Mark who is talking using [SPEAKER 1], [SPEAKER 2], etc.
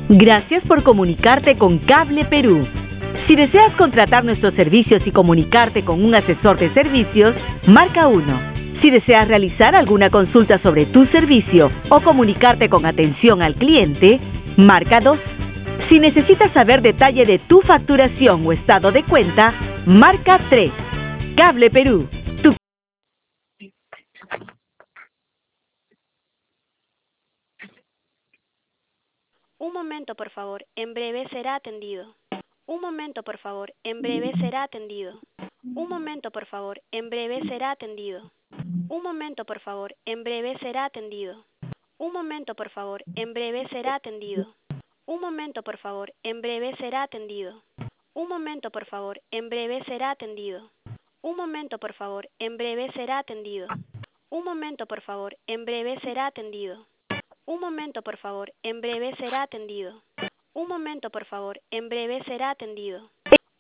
[SPEAKER 1] Gracias por comunicarte con Cable Perú. Si deseas contratar nuestros servicios y comunicarte con un asesor de servicios, marca 1. Si deseas realizar alguna consulta sobre tu servicio o comunicarte con atención al cliente, marca 2. Si necesitas saber detalle de tu facturación o estado de cuenta, marca 3. Cable Perú.
[SPEAKER 2] Un momento, por favor. En breve será atendido. Un momento, por favor. En breve será atendido. Un momento, por favor. En breve será atendido. Un momento, por favor. En breve será atendido. Un momento, por favor. En breve será atendido. Un momento, por favor. En breve será atendido. Un momento, por favor. En breve será atendido. Un momento, por favor. En breve será atendido. Un momento, por favor. En breve será atendido. Un momento, por favor. En breve será atendido. Un momento, por favor. En breve será atendido.